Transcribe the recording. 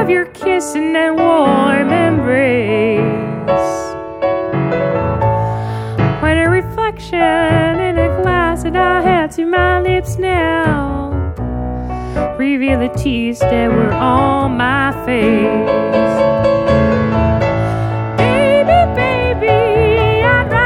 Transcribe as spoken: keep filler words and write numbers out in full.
of your kiss and that warm embrace. When a reflection in a glass that I had to my lips now reveal the tears that were on my face.